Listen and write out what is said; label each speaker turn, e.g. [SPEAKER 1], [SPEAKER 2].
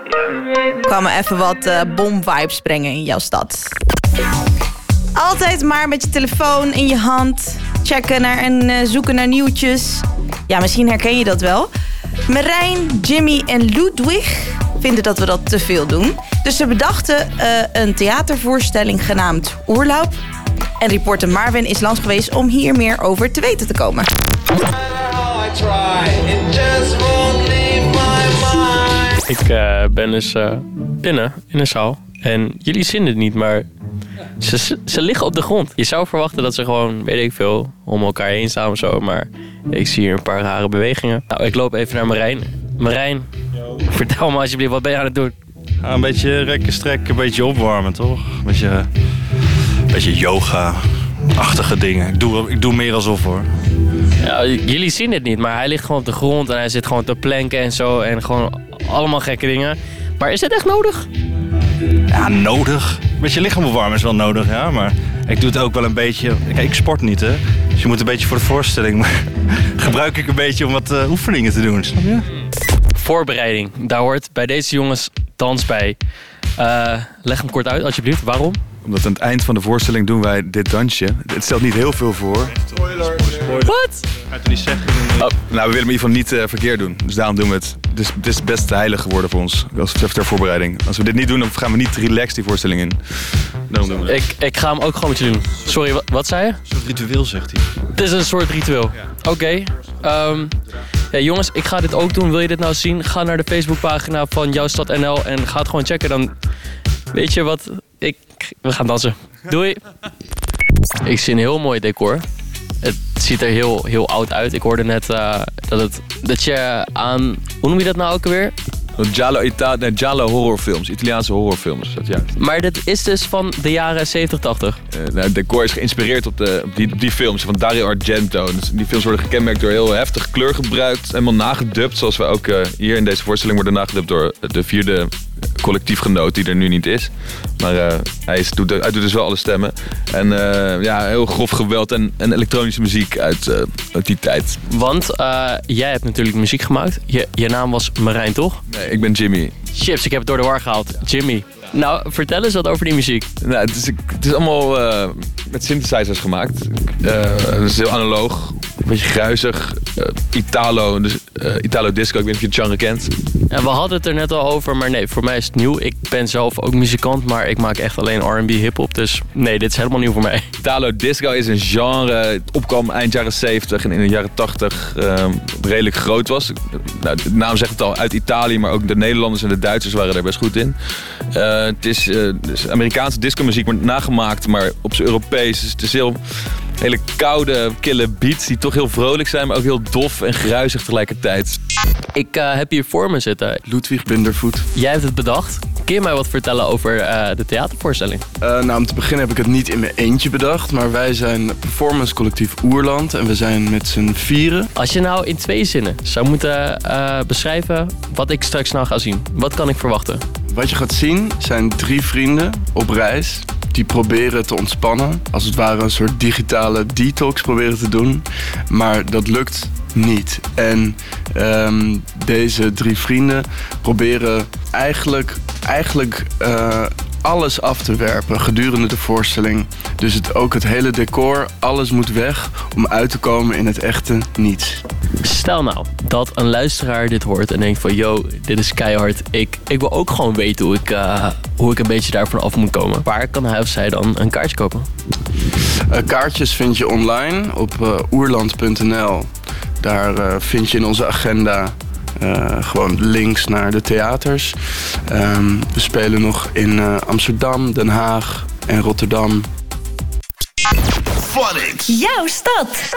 [SPEAKER 1] Kwam even wat bomvibes brengen in jouw stad. Altijd maar met je telefoon in je hand. Checken en zoeken naar nieuwtjes. Ja, misschien herken je dat wel. Marijn, Jimmy en Ludwig vinden dat we dat te veel doen. Dus ze bedachten een theatervoorstelling genaamd Oerloop. En reporter Marvin is langs geweest om hier meer over te weten te komen.
[SPEAKER 2] Ik ben dus binnen in een zaal. En jullie zien het niet, maar ze liggen op de grond. Je zou verwachten dat ze gewoon, weet ik veel, om elkaar heen staan of zo. Maar ik zie hier een paar rare bewegingen. Nou, ik loop even naar Marijn. Marijn, vertel me alsjeblieft, wat ben je aan het doen?
[SPEAKER 3] Ja, een beetje rekken, strekken, een beetje opwarmen, toch? Een beetje yoga-achtige dingen. Ik doe meer alsof, hoor.
[SPEAKER 2] Ja, jullie zien het niet, maar hij ligt gewoon op de grond en hij zit gewoon te planken en zo. En gewoon allemaal gekke dingen. Maar is dit echt nodig?
[SPEAKER 3] Ja, nodig. Een beetje lichaam opwarmen is wel nodig, ja. Maar ik doe het ook wel een beetje... Kijk, ik sport niet, hè. Dus je moet een beetje voor de voorstelling. Maar gebruik ik een beetje om wat oefeningen te doen, snap je?
[SPEAKER 2] Voorbereiding. Daar hoort bij deze jongens dans bij. Leg hem kort uit, alsjeblieft. Waarom?
[SPEAKER 4] Omdat aan het eind van de voorstelling doen wij dit dansje. Het stelt niet heel veel voor.
[SPEAKER 3] Spoiler.
[SPEAKER 2] Wat?
[SPEAKER 3] Ga je toch niet zeggen?
[SPEAKER 4] Oh, nou, we willen in ieder geval niet verkeerd doen. Dus daarom doen we het. Dus het is best heilig geworden voor ons. Als ter voorbereiding. Als we dit niet doen, dan gaan we niet relaxed die voorstelling in. Daarom doen we het.
[SPEAKER 2] Ik ga hem ook gewoon met je doen. Sorry, wat zei je?
[SPEAKER 3] Een soort ritueel, zegt hij.
[SPEAKER 2] Het is een soort ritueel. Ja. Oké. Ja, jongens, ik ga dit ook doen. Wil je dit nou zien? Ga naar de Facebookpagina van Jouw Stad NL en ga het gewoon checken. Dan weet je wat... We gaan dansen. Doei. Ik zie een heel mooi decor. Het ziet er heel oud uit. Ik hoorde net dat je aan... Hoe noem je dat nou ook alweer?
[SPEAKER 4] Giallo horrorfilms. Italiaanse horrorfilms. Dat juist.
[SPEAKER 2] Maar dit is dus van de jaren 70, 80.
[SPEAKER 4] Het decor is geïnspireerd op die films van Dario Argento. Dus die films worden gekenmerkt door heel heftig kleurgebruik. Helemaal nagedubt. Zoals we ook hier in deze voorstelling worden nagedubt door de vierde collectiefgenoot die er nu niet is. Maar hij doet dus wel alle stemmen. En heel grof geweld en elektronische muziek uit die tijd.
[SPEAKER 2] Want jij hebt natuurlijk muziek gemaakt. Je naam was Marijn, toch?
[SPEAKER 4] Nee, ik ben Jimmy.
[SPEAKER 2] Chips, ik heb het door de war gehaald. Jimmy. Nou, vertel eens wat over die muziek.
[SPEAKER 4] Nou, het is allemaal met synthesizers gemaakt. Het is heel analoog. Een beetje gruizig. Italo disco. Ik weet niet of je het genre kent.
[SPEAKER 2] En we hadden het er net al over, maar nee, voor mij is het nieuw. Ik ben zelf ook muzikant, maar ik maak echt alleen R&B hip-hop. Dus nee, dit is helemaal nieuw voor mij.
[SPEAKER 4] Italo disco is een genre. Het opkwam eind jaren 70 en in de jaren 80 redelijk groot was. Nou, de naam zegt het al, uit Italië, maar ook de Nederlanders en de Duitsers waren daar best goed in. Het is dus Amerikaanse discomuziek, wordt nagemaakt, maar op z'n Europees. Dus het is hele koude, kille beats die toch heel vrolijk zijn, maar ook heel dof en gruizig tegelijkertijd.
[SPEAKER 2] Ik heb hier voor me zitten
[SPEAKER 5] Ludwig Bindervoet.
[SPEAKER 2] Jij hebt het bedacht. Kun je mij wat vertellen over de theatervoorstelling?
[SPEAKER 5] Nou, om te beginnen heb ik het niet in mijn eentje bedacht, maar wij zijn performance collectief Oerland en we zijn met z'n vieren.
[SPEAKER 2] Als je nou in 2 zinnen zou moeten beschrijven wat ik straks nou ga zien, wat kan ik verwachten?
[SPEAKER 5] Wat je gaat zien zijn 3 vrienden op reis die proberen te ontspannen. Als het ware een soort digitale detox proberen te doen. Maar dat lukt niet. En deze 3 vrienden proberen eigenlijk alles af te werpen gedurende de voorstelling. Dus ook het hele decor, alles moet weg om uit te komen in het echte niets.
[SPEAKER 2] Stel nou dat een luisteraar dit hoort en denkt van yo, dit is keihard. Ik wil ook gewoon weten hoe ik een beetje daarvan af moet komen. Waar kan hij of zij dan een kaartje kopen?
[SPEAKER 5] Kaartjes vind je online op oerland.nl. Daar vind je in onze agenda gewoon links naar de theaters. We spelen nog in Amsterdam, Den Haag en Rotterdam.
[SPEAKER 6] Jouw stad.